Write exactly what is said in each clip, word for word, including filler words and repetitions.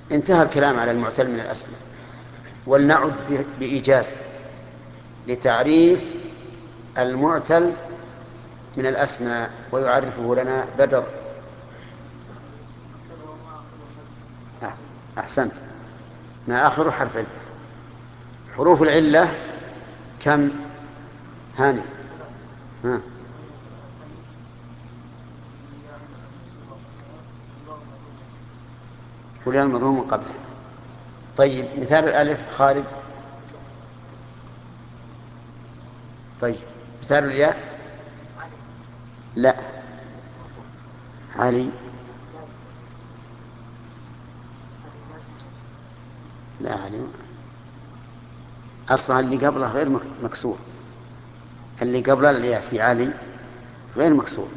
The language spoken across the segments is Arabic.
انتهى الكلام على المعتل من الأسماء. ولنعد ب- بإيجاز لتعريف المعتل من الأسماء، ويعرفه لنا بدر. أه، أحسنت. ما آخر حرف علة. حروف العلة كم؟ هاني. ها. والياء المضموم من قبله. طيب مثال الألف خالد. طيب مثال الياء. لا. علي. لا علي أصلا اللي قبله غير مكسور. اللي قبله اللي في علي غير مكسور.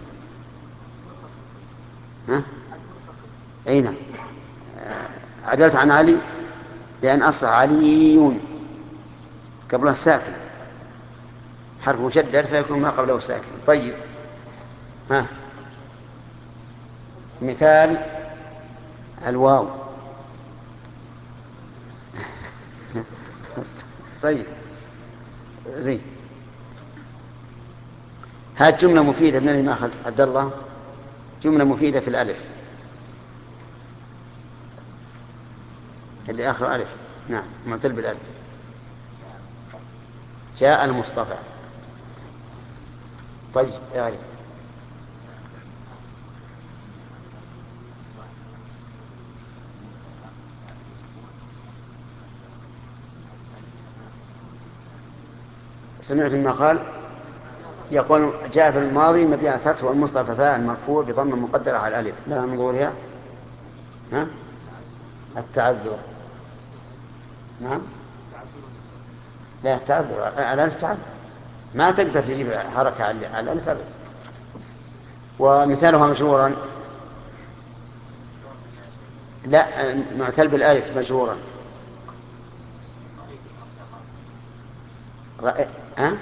ها؟ أين عدلت عن علي لأن أصل عليون قبله ساكن، حرف مشدد فيكون ما قبله ساكن. طيب ها مثال الواو. طيب زين. هات جملة مفيدة من اللي ماخذ عبد الله، جملة مفيدة في الألف اللي آخر ألف. نعم معتل بالألف. جاء المصطفى. طيب اعرف. سمعت ما قال يقول جاء في الماضي مبني على الفتح والمصطفى فاعل مرفوع بضم مقدرة على الألف لا من ظهورها. ها التعذر. نعم لا التعذر على الألف تعذر، ما تقدر تجيب حركة على الألف أبدا. ومثالها مشهورا. لا معتل بالألف مشهورا. رأي... أه؟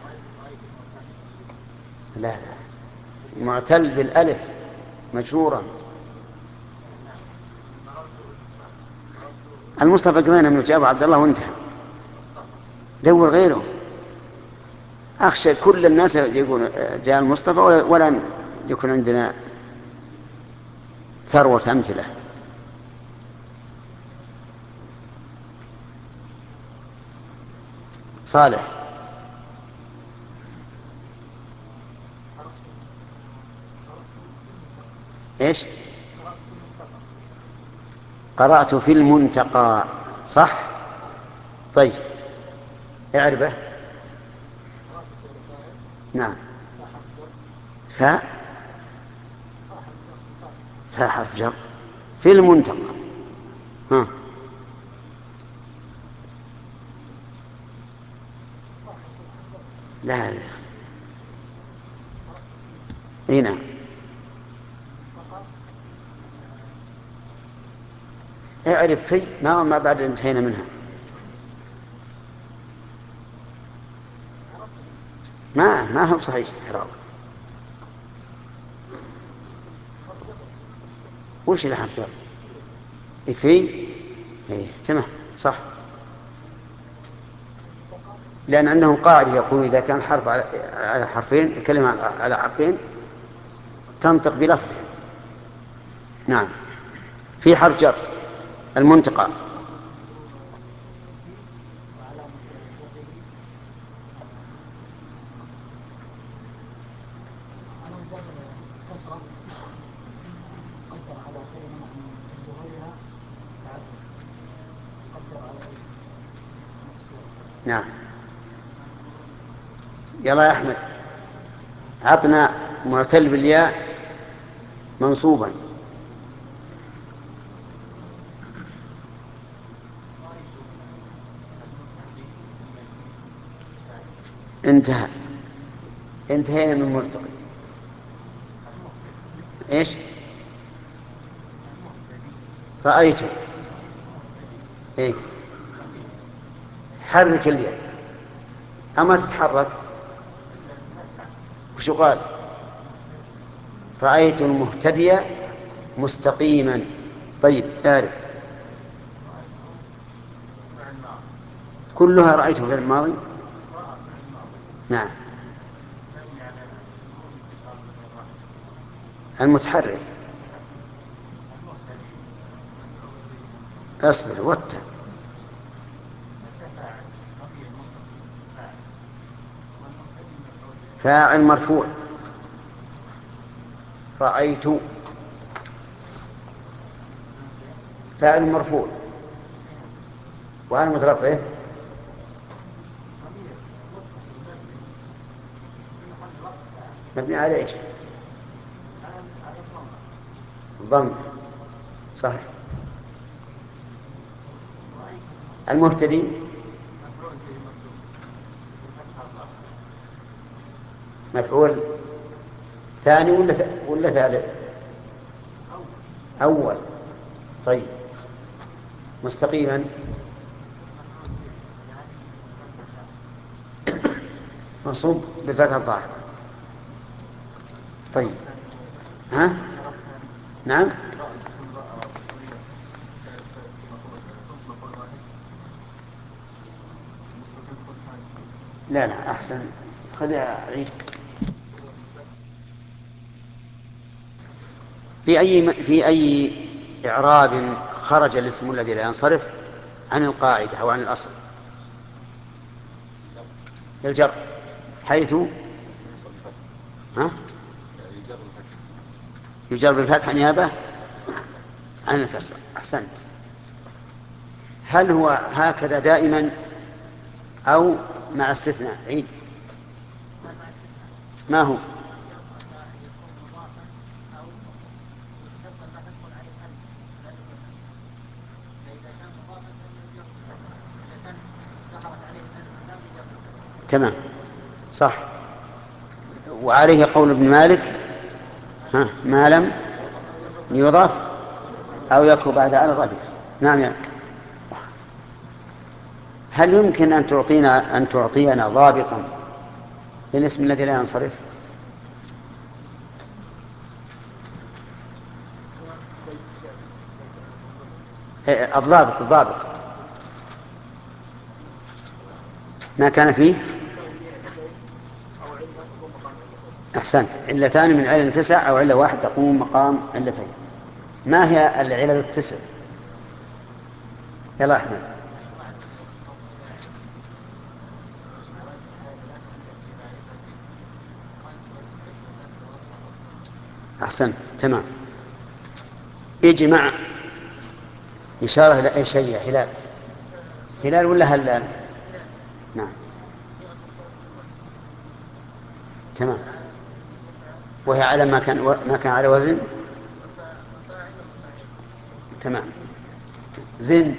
لا لا معتل بالألف مشهورا. المصطفى قضينا من جاب عبد الله وانتهى. دور غيره. أخشى كل الناس يقول جاء المصطفى ولا يكون عندنا ثروة أمثلة. صالح. إيش؟ قرأت في المنتقى. صح. طيب اعربه. نعم. فاء. فاء حرف جر في المنتقى. ها. لا لا. اي نعم. اعرف في ما ما بعد انتهينا منها. ما ما هو صحيح إعراب. وش اللي حرف جر؟ في. إيه تمام صح. لأن عندهم قاعدة يقول إذا كان حرف على على حرفين الكلمة على حرفين تنطق بلفظها. نعم في حرف جر المنتقى. نعم يلا يا أحمد عطنا معتل بالياء منصوبا. انتهى. انتهينا من مرتقي. ايش؟ رأيته. ايه حرك اليد أما تتحرك. وش قال؟ رأيت المهتدي مستقيما. طيب اعرف. كلها رأيته في الماضي. نعم. المتحرك. اصبر وقته. فاعل مرفوع. رأيت فاعل مرفوع، وعلى رفعه مبني على ايش؟ ضم. صحيح. المهتدي مفعول ثاني ولا ث... ولا ثالث؟ أول. طيب. مستقيما منصوب بالفتح الظاهر. طيب. ها؟ نعم. لا لا أحسن. خذ عيد. في أي في أي إعراب خرج الاسم الذي لا ينصرف عن القاعدة أو عن الأصل؟ الجر. حيث ها؟ يجر بالفتح نيابة عن الكسر. أحسنت. هل هو هكذا دائما أو مع استثناء؟ عيد. ما هو؟ تمام. صح. وعليه قول ابن مالك: ها ما لم يضاف أو يكن بعد على الردف. نعم يعني. هل يمكن أن تعطينا أن تعطينا ضابطا للاسم الذي لا ينصرف؟ إيه، الضابط الضابط ما كان فيه. أحسنت. علتان من علل تسع أو علة واحد تقوم مقام علتين. ما هي العلل التسع؟ يلا أحمد. أحسنت. تمام. اجمع إشارة إلى أي شيء؟ هلال. هلال ولا هلال؟ نعم. تمام. وهي على ما كان ما كان على وزن. تمام. زين.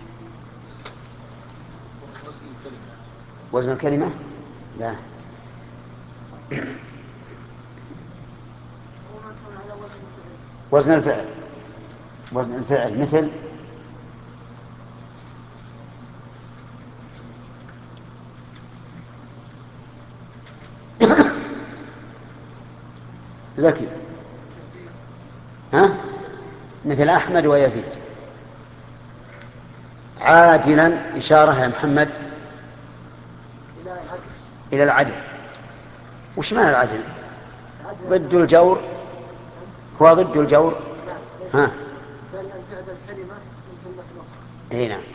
وزن الكلمة. لا. وزن الفعل. وزن الفعل مثل زكي. ها؟ مثل أحمد ويزيد. عادلا إشارة يا محمد إلى العدل. وش معنى العدل؟ ضد الجور. هو ضد الجور. ها؟ اي نعم.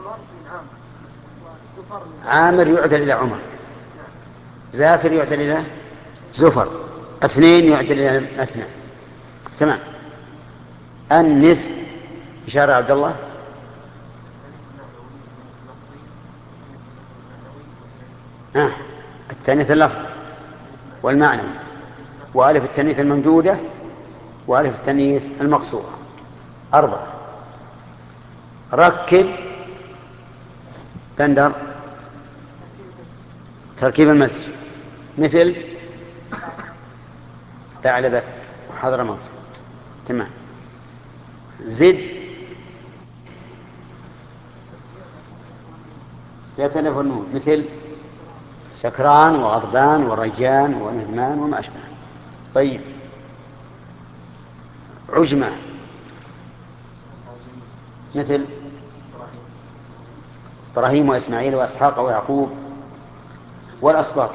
عامر يعدل إلى عمر. زافر يعدل إلى زفر. اثنين يعدل إلى اثنى. تمام. النث إشارة عبد الله. آه. التانيث اللفظ والمعنى، وألف التانيث الممدودة، وألف التانيث المقصورة. أربعة. ركب بندر تركيب المسجد مثل ثعلبة وحضرموت. تمام. زد ذات ألف والنون مثل سكران وغضبان ورجان وندمان وما أشبه. طيب. عجمة مثل إبراهيم وإسماعيل وإسحاق ويعقوب والأسباط.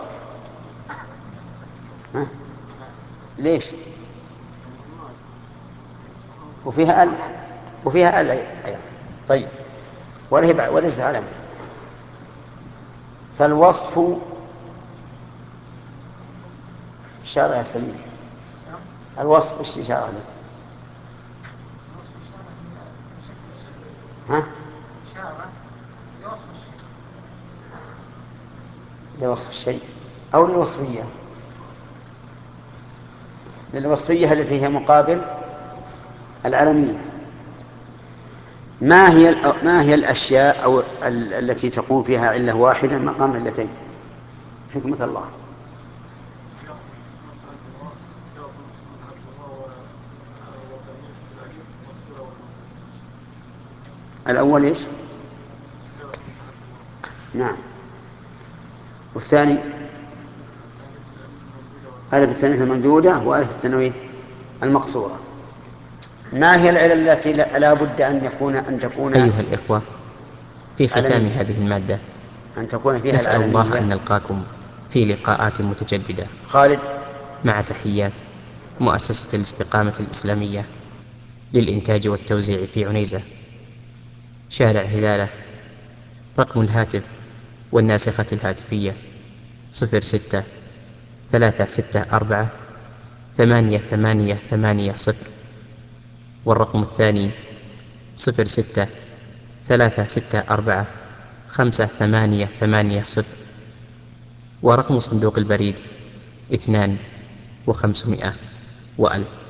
ها؟ ليش؟ وفيها ال وفيها ال أيضا. طيب، وليس علما. فالوصف إشارة يا سليم. الوصف إيش إشارة له؟ ها؟ لوصف الشيء أو للوصفية. للوصفية التي هي مقابل العلمية. ما هي ما هي الأشياء أو التي تقوم فيها علة واحدة مقام علتين؟ حكمة الله. الأول إيش؟ نعم. والثاني ألف التأنيث الممدودة وألف التنوين المقصورة. ما هي العلل التي لا بد أن يكون أن تكون أيها الإخوة، في ختام علمية. هذه المادة أن تكون فيها نسأل الله العلمية. أن نلقاكم في لقاءات متجددة. خالد. مع تحيات مؤسسة الاستقامة الإسلامية للإنتاج والتوزيع في عنيزة، شارع هلالة. رقم الهاتف والناسخة الهاتفية صفر ستة ثلاثة ستة أربعة ثمانية ثمانية ثمانية صفر، والرقم الثاني صفر ستة ثلاثة ستة أربعة خمسة ثمانية ثمانية صفر، ورقم صندوق البريد اثنان وخمسمائة وألف.